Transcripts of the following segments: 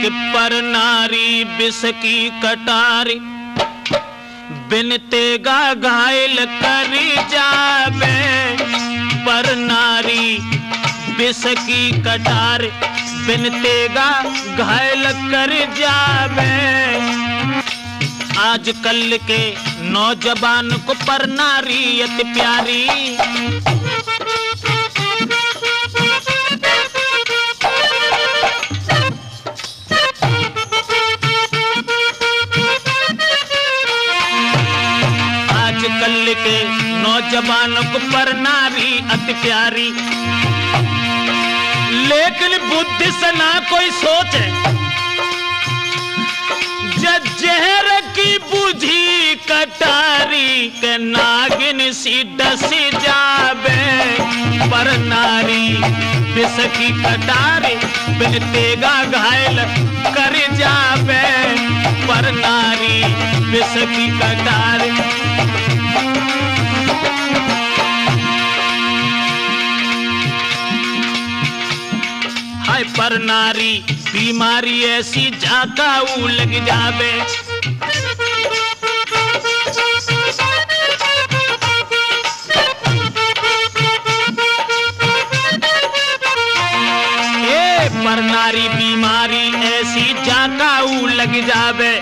कि पर नारी विष की कटारी, बिन तेगा घायल कर जावे। पर नारी विष की कटारी, बिन तेगा घायल कर जावे। आजकल के नौजवान को पर नारी अति प्यारी, आजकल के नौजवान को पर नारी अति प्यारी। लेकिन बुद्धि से ना कोई सोचे, जहर की बुझी कटारी के नागिन सी डस जावे। पर नारी विष की कटारी, बिन तेगा घायल कर जावे। पर नारी विष की कटारी, हाय पर नारी बीमारी ऐसी जाकाऊ लग जावे। पर नारी बीमारी ऐसी जाकाऊ लग जावे।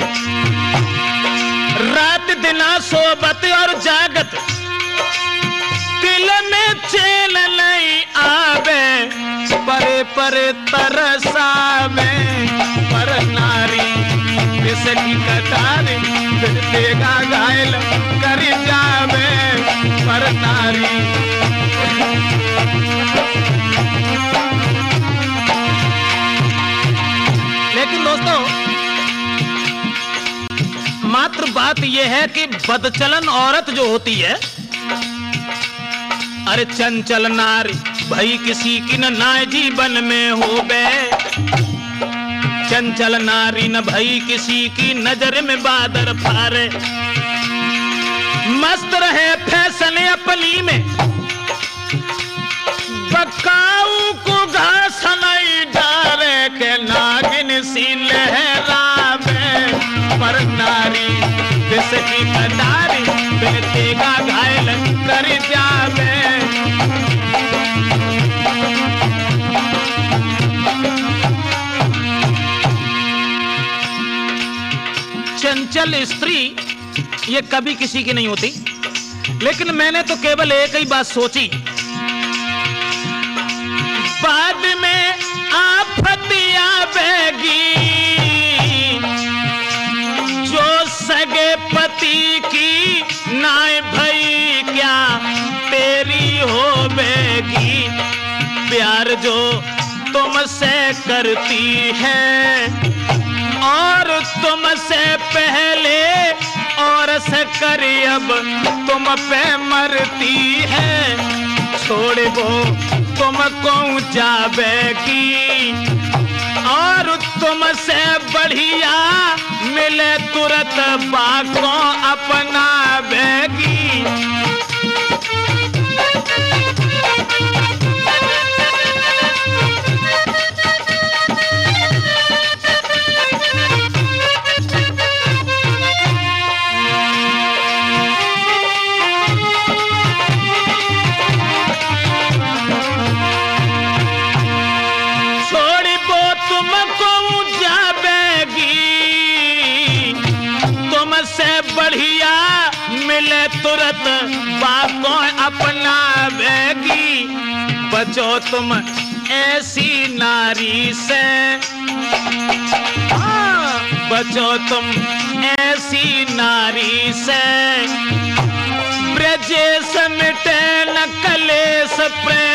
रात दिना सोबत और जागत, दिल में चैन नहीं आवे। परे परे तरसावे। पर नारी विष की कटारी, बिन तेगा घायल कर जावे। पर नारी लेकिन दोस्तों, मात्र बात यह है कि बदचलन औरत जो होती है, अरे चंचल नारी भई किसी की न नाय जीवन में हो बे। चंचल नारी न भई किसी की नजर में बादर फारे। मस्त रहे फैशन अपनी में, बकाऊ को घास नहीं डारे के नागिन सी लहरावे। पर नारी विष की कटारी, बिन तेगा घायल कर जावे। चंचल स्त्री ये कभी किसी की नहीं होती। लेकिन मैंने तो केवल एक ही बात सोची, बाद में आफत आवेगी जो सगे पति की नाय भई क्या तेरी होवेगी। प्यार जो तुमसे करती है और तुमसे पहले और से कर अब तुम पे मरती है। छोड़ वो तुमको जावेगी और तुमसे बढ़िया मिले तुरंत बाको अपनावेगी। बढ़िया मिले तुरंत बाको अपनावेगी। बचो तुम ऐसी नारी से, बचो तुम ऐसी नारी से। ब्रजेश मिटे न कलेश प्रेम